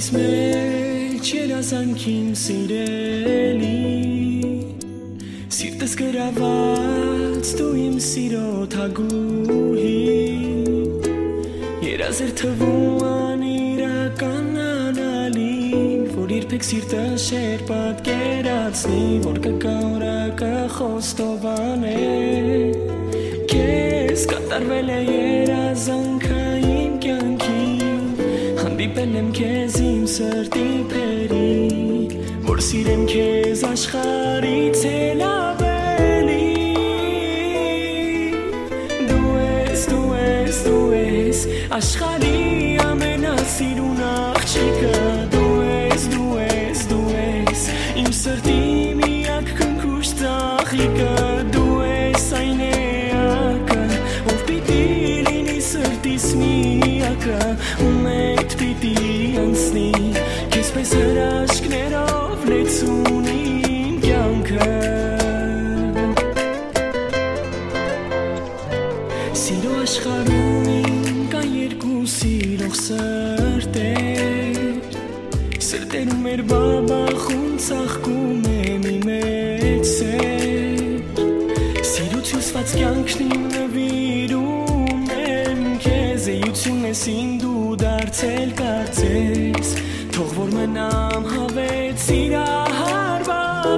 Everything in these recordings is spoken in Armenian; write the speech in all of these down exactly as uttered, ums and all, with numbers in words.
ինձ մեջ երազանքիմ սիրելի Սիրտս գրաված դու իմ սիրո թագուհի Երազեր թվում անիրական անալին Որ երբեք սիրտը շեր պատկերացնի Որ կգա օրը կխոստովանե Քեզ կատարվել է երազանքը իմ կյանքին Հանդիպել եմ քեզ իմ սրտի փերի Որ սիրեմ քեզ աշխարհից էլ ավելի Դու ես, դու ես, դու ես Աշխարհի ամենասիրուն աղջիկը Դու ես, դու ես, դու ես Իմ սրտի միակ քնքուշ ծաղիկը Դու ես այն էակը Ով պիտի լինի սրտիս միակը Ում հետ պիտի անցնի Քեզ պես հրաշքներով լեցուն իմ կյանքը Սիրո աշխարհում իմ կան երկու սիրող սրտեր Սրտերում մեր բաբախում ծաղկում է մի մեծ սեր Սիրուց հյուսված կյանքն իմ նվիրում եմ քեզ Էություն ես իմ դու դարձել կարծես Թող որ մնամ հավետ սիրահարված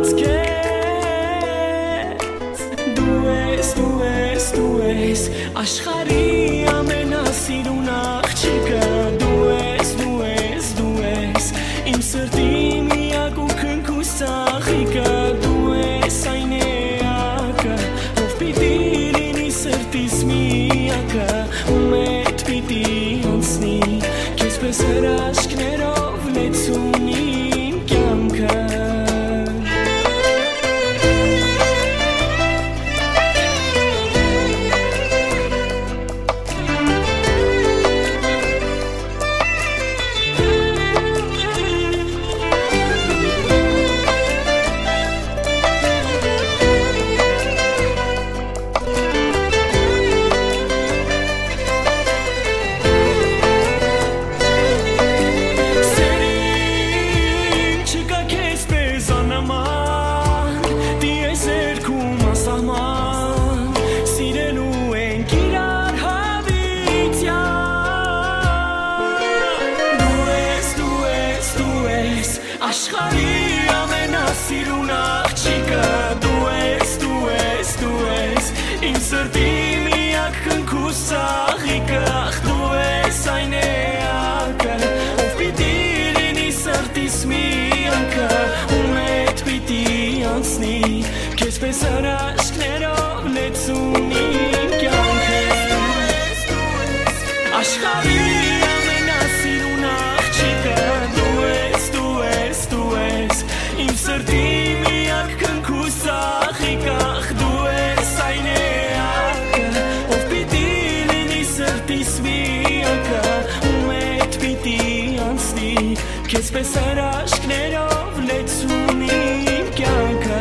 քեզ Դու ես, դու ես, դու ես Աշխարհի ամենասիրուն աղջիկը Դու ես, դու ես, դու ես Իմ սրտի միակ ու քնքուշ ծաղիկը Դու ես այն էակը Ով պիտի լինի սրտիս միակը Ում հետ պիտի անցնի Քեզ պես հրաշքներով լեցուն իմ կյանքը Աշխարհի ամենասիրուն աղջիկը Դու ես, դու ես, դու ես Իմ սրտի միակ քնքուշ ծաղիկը Դու ես այն էակը Ով պիտի լինի սրտիս միակը Ում հետ պիտի անցնի Քեզ պես հրաշքներով լեցուն իմ կյանքը Աշխարհի ամենասիրուն աղջիկը Դու ես, դու ես, դու ես Իմ սրտի միակ քնքուշ ծաղիկը Դու ես այն էակը Ով պիտի լինի սրտիս միակը Ում հետ պիտի անցնի Քեզ պես հրաշքներով լեցուն իմ կյանքը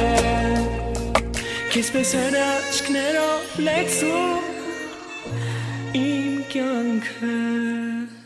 Քեզ պես հրաշքներով լեցուն իմ կյանքը